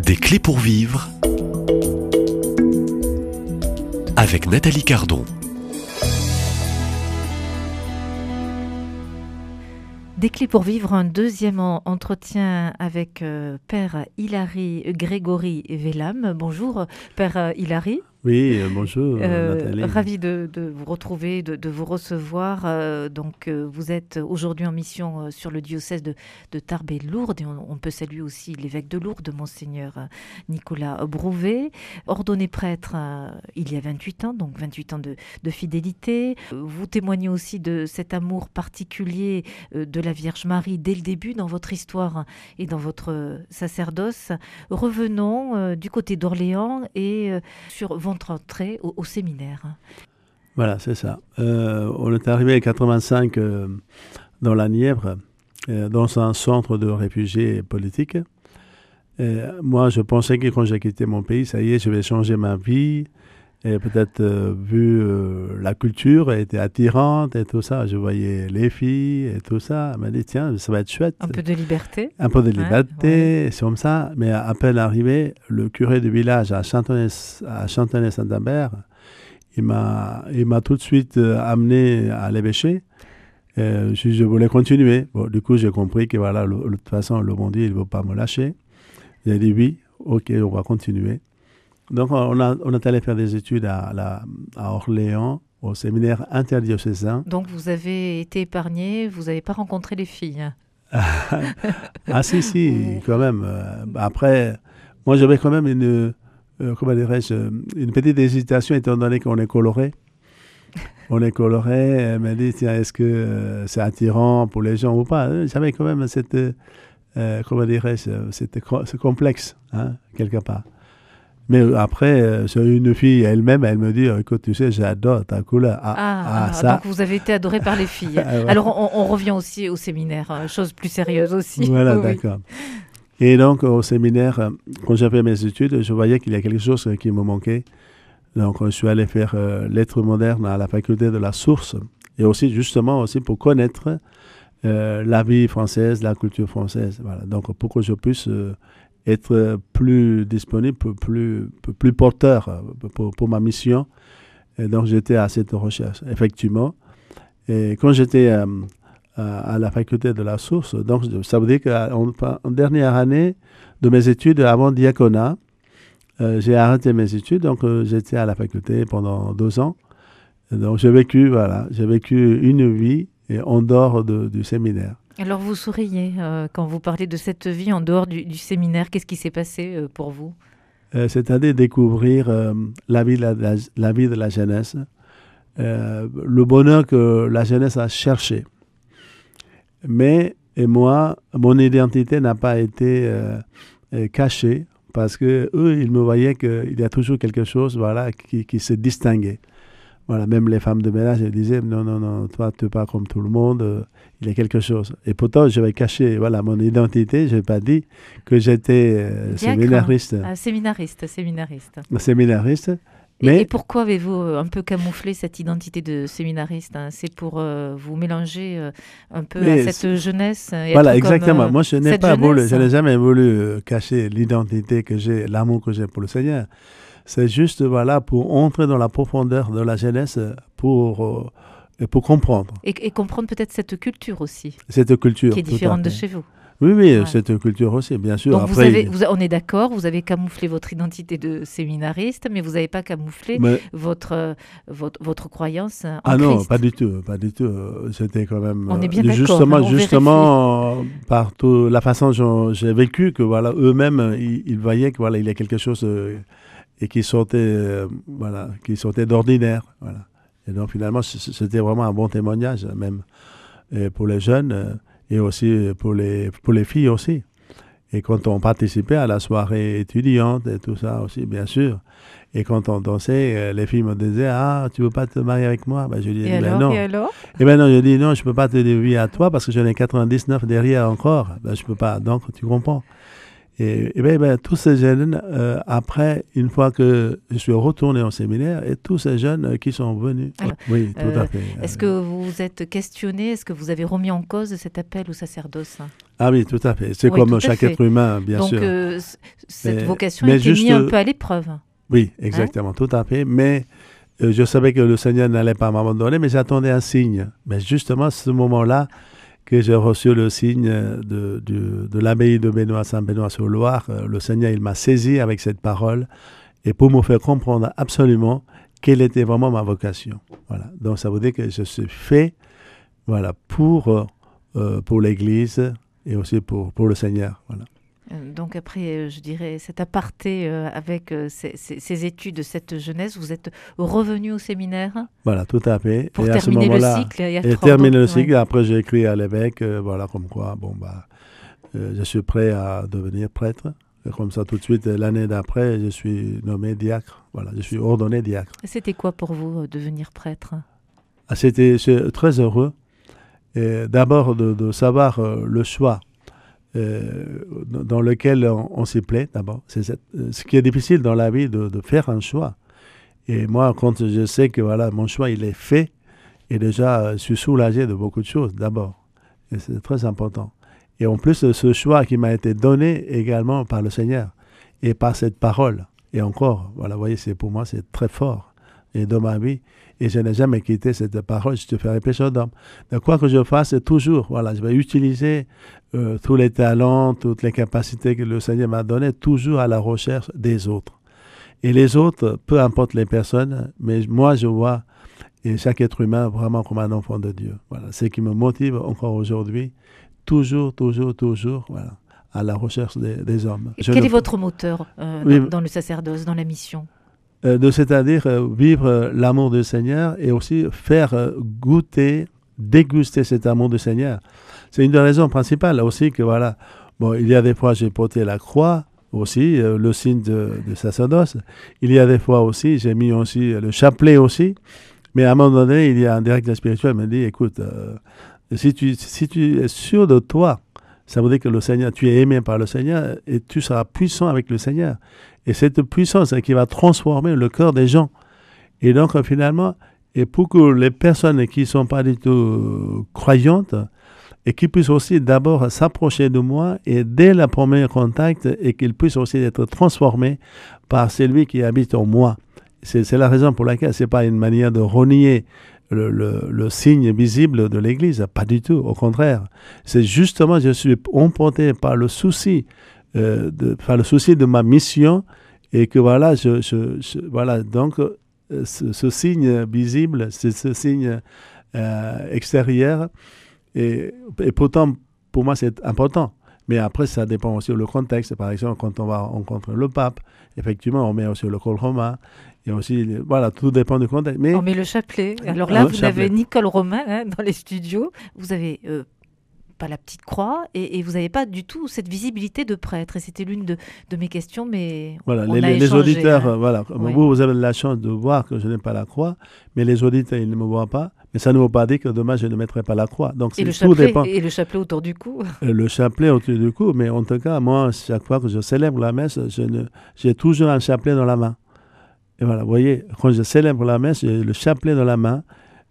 Des clés pour vivre avec Nathalie Cardon. Des clés pour vivre, un deuxième entretien avec Père Hilary Grégory Vellam. Bonjour Père Hilary. Oui, bonjour Nathalie. Ravi de vous retrouver, de vous recevoir. Vous êtes aujourd'hui en mission sur le diocèse de Tarbes et Lourdes. Et on peut saluer aussi l'évêque de Lourdes, Monseigneur Nicolas Brouvet. Ordonné prêtre il y a 28 ans, donc 28 ans de fidélité. Vous témoignez aussi de cet amour particulier de la Vierge Marie dès le début dans votre histoire et dans votre sacerdoce. Revenons du côté d'Orléans et sur votre entrée au séminaire. Voilà, c'est ça. On est arrivé en 85 dans la Nièvre, dans un centre de réfugiés politiques. Moi, je pensais que quand j'ai quitté mon pays, ça y est, je vais changer ma vie. Et peut-être, vu la culture était attirante et tout ça, je voyais les filles et tout ça. Elle m'a dit, tiens, ça va être chouette. Un peu de liberté. Un peu de liberté, ouais. C'est comme ça. Mais à peine arrivé, le curé du village à Chantenay-Saint-Ambert, il m'a tout de suite amené à l'évêché. Je voulais continuer. Bon, du coup, j'ai compris que voilà, de toute façon, le bon Dieu, il ne veut pas me lâcher. J'ai dit oui, ok, on va continuer. Donc, on est allé faire des études à Orléans, au séminaire interdiocésain. Donc, vous avez été épargné, vous n'avez pas rencontré les filles. Ah si, quand même. Après, moi, j'avais quand même une petite hésitation, étant donné qu'on est coloré. On est coloré, elle m'a dit, tiens, est-ce que c'est attirant pour les gens ou pas? J'avais quand même ce complexe, hein, quelque part. Mais après, j'ai une fille elle-même, elle me dit, écoute, tu sais, j'adore ta couleur. Ça. Donc vous avez été adoré par les filles. Ouais. Alors on revient aussi au séminaire, chose plus sérieuse aussi. Voilà, oui. D'accord. Et donc au séminaire, quand j'ai fait mes études, je voyais qu'il y a quelque chose qui me manquait. Donc je suis allé faire lettres modernes à la faculté de la Source. Et aussi justement aussi pour connaître la vie française, la culture française. Voilà. Donc pour que je puisse être plus disponible, plus porteur pour ma mission. Et donc, j'étais à cette recherche, effectivement. Et quand j'étais à la faculté de la Source, donc ça veut dire qu'en dernière année de mes études avant diaconat, j'ai arrêté mes études, donc j'étais à la faculté pendant 2 ans. Et donc, j'ai vécu une vie en dehors du séminaire. Alors vous souriez quand vous parlez de cette vie en dehors du séminaire. Qu'est-ce qui s'est passé pour vous? C'est-à-dire découvrir la vie de la jeunesse, le bonheur que la jeunesse a cherché. Mais moi, mon identité n'a pas été cachée parce que eux, ils me voyaient qu'il y a toujours quelque chose, voilà, qui se distinguait. Voilà, même les femmes de ménage, elles disaient, non, toi, tu n'es pas comme tout le monde, il y a quelque chose. Et pourtant, j'avais caché mon identité, je n'ai pas dit que j'étais séminariste. Séminariste. Et pourquoi avez-vous un peu camouflé cette identité de séminariste? C'est pour vous mélanger un peu à cette jeunesse. Voilà, exactement. Moi, je n'ai jamais voulu cacher l'identité que j'ai, l'amour que j'ai pour le Seigneur. C'est juste pour entrer dans la profondeur de la jeunesse pour comprendre. Et comprendre peut-être cette culture aussi. Cette culture. Qui est différente de chez vous. Oui, ouais. Cette culture aussi, bien sûr. Donc on est d'accord, vous avez camouflé votre identité de séminariste, mais vous n'avez pas camouflé votre croyance en Christ. Non, pas du tout. C'était quand même... On est bien d'accord. Justement, par la façon dont j'ai vécu, que eux-mêmes, ils voyaient qu'il y a quelque chose... et qui sortait d'ordinaire. Voilà. Et donc, finalement, c'était vraiment un bon témoignage, même pour les jeunes et aussi pour les filles aussi. Et quand on participait à la soirée étudiante et tout ça aussi, bien sûr. Et quand on dansait, les filles me disaient, tu veux pas te marier avec moi? Je dis, non. Et alors? Non, je dis, non, je peux pas te dire oui à toi parce que j'en ai 99 derrière encore. Je peux pas. Donc, tu comprends. Et tous ces jeunes, après, une fois que je suis retourné au séminaire, et tous ces jeunes qui sont venus. Alors, oui, tout à fait. Est-ce que vous vous êtes questionné, est-ce que vous avez remis en cause cet appel au sacerdoce? Ah oui, tout à fait. C'est Oui, comme tout à chaque fait. être humain, bien Donc, sûr. cette Mais- vocation mais était mise juste, un peu à l'épreuve. Oui, exactement, tout à fait. Mais je savais que le Seigneur n'allait pas m'abandonner, mais j'attendais un signe. Mais justement, à ce moment-là, que j'ai reçu le signe de l'abbaye de Benoît, Saint-Benoît-sur-Loire, le Seigneur, il m'a saisi avec cette parole et pour me faire comprendre absolument quelle était vraiment ma vocation. Voilà. Donc, ça veut dire que je suis fait, voilà, pour l'Église et aussi pour le Seigneur. Voilà. Donc après, je dirais, cet aparté avec ces études, cette jeunesse, vous êtes revenu au séminaire Voilà, tout à fait. pour Et à ce terminer le moment-là, cycle. Et et terminer le cycle. Après, j'ai écrit à l'évêque, voilà, comme quoi, bon, je suis prêt à devenir prêtre. Et comme ça, tout de suite, l'année d'après, je suis nommé diacre. Voilà, je suis ordonné diacre. C'était quoi pour vous devenir prêtre? Ah, c'est très heureux. Et d'abord, de savoir le choix dans lequel on s'y plaît, d'abord. Ce qui est difficile dans la vie, de faire un choix. Et moi, quand je sais que voilà, mon choix, il est fait, et déjà, je suis soulagé de beaucoup de choses, d'abord. Et c'est très important. Et en plus, ce choix qui m'a été donné également par le Seigneur et par cette parole. Et encore, voilà, vous voyez, pour moi, c'est très fort. Et dans ma vie, et je n'ai jamais quitté cette parole, je te ferai pécheur d'homme. Donc, quoi que je fasse, toujours, voilà, je vais utiliser tous les talents, toutes les capacités que le Seigneur m'a données, toujours à la recherche des autres. Et les autres, peu importe les personnes, mais moi, je vois et chaque être humain vraiment comme un enfant de Dieu. Voilà, c'est ce qui me motive encore aujourd'hui, toujours, voilà, à la recherche des hommes. Quel est votre moteur Oui, dans le sacerdoce, dans la mission? C'est-à-dire vivre l'amour du Seigneur et aussi faire goûter, déguster cet amour du Seigneur. C'est une des raisons principales aussi que voilà, bon, il y a des fois j'ai porté la croix aussi, le signe de sacerdoce. Il y a des fois aussi, j'ai mis aussi le chapelet aussi. Mais à un moment donné, il y a un directeur spirituel qui me dit, écoute, si tu es sûr de toi, ça veut dire que le Seigneur, tu es aimé par le Seigneur et tu seras puissant avec le Seigneur. Et cette puissance qui va transformer le cœur des gens. Et donc, finalement, et pour que les personnes qui ne sont pas du tout croyantes, et qui puissent aussi d'abord s'approcher de moi et dès le premier contact, et qu'ils puissent aussi être transformés par celui qui habite en moi. C'est la raison pour laquelle ce n'est pas une manière de renier le signe visible de l'Église, pas du tout, au contraire. C'est justement, je suis emporté par le souci, de ma mission, et que voilà, voilà, donc ce signe visible, c'est ce signe extérieur, et pourtant, pour moi, c'est important. Mais après, ça dépend aussi du contexte. Par exemple, quand on va rencontrer le pape, effectivement, on met aussi le col romain. Et aussi, voilà, tout dépend du contexte. Mais on met le chapelet. Alors là, vous avez Nicole Romain dans les studios. Vous avez pas la petite croix et vous n'avez pas du tout cette visibilité de prêtre. Et c'était l'une de mes questions, mais voilà, on les échangé, auditeurs, voilà, oui. vous avez la chance de voir que je n'ai pas la croix, mais les auditeurs, ils ne me voient pas. Mais ça ne veut pas dire que demain, je ne mettrai pas la croix. Donc, et, tout dépend. Et le chapelet autour du cou. Le chapelet autour du cou, mais en tout cas, moi, chaque fois que je célèbre la messe, j'ai toujours un chapelet dans la main. Et voilà, vous voyez, quand je célèbre la messe, j'ai le chapelet dans la main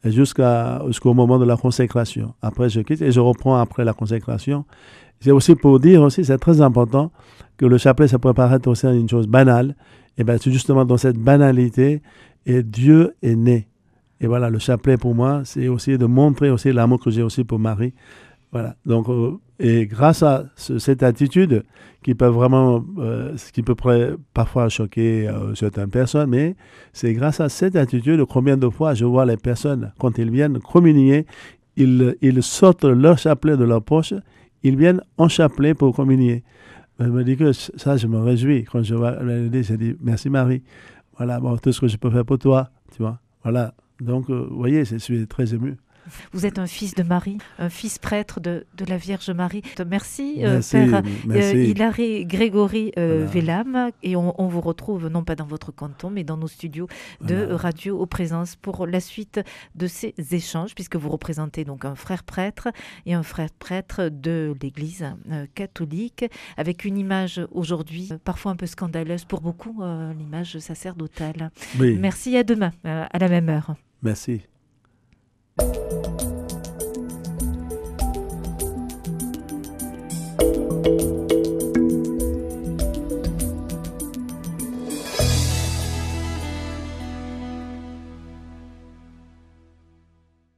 jusqu'au moment de la consécration. Après, je quitte et je reprends après la consécration. C'est aussi pour dire aussi, c'est très important, que le chapelet, ça peut paraître aussi une chose banale. Et bien, c'est justement dans cette banalité, et Dieu est né. Et voilà, le chapelet pour moi, c'est aussi de montrer aussi l'amour que j'ai aussi pour Marie. Voilà. Donc, et grâce à cette attitude qui peut vraiment, qui peut parfois choquer certaines personnes, mais c'est grâce à cette attitude combien de fois je vois les personnes, quand ils viennent communier, ils sortent leur chapelet de leur poche, ils viennent en chapelet pour communier. Je me dis que ça, je me réjouis. Quand je vois l'aider, je dis merci Marie. Voilà, bon, tout ce que je peux faire pour toi, tu vois. Voilà. Donc, vous voyez, je suis très ému. Vous êtes un fils de Marie, un fils prêtre de la Vierge Marie. Merci, merci Père merci. Hilary Grégory Voilà. Vellam. Et on vous retrouve non pas dans votre canton, mais dans nos studios de Radio Au Présence pour la suite de ces échanges, puisque vous représentez donc un frère prêtre et un frère prêtre de l'Église catholique, avec une image aujourd'hui parfois un peu scandaleuse pour beaucoup, l'image sacerdotale. Oui. Merci, à demain, à la même heure. Merci.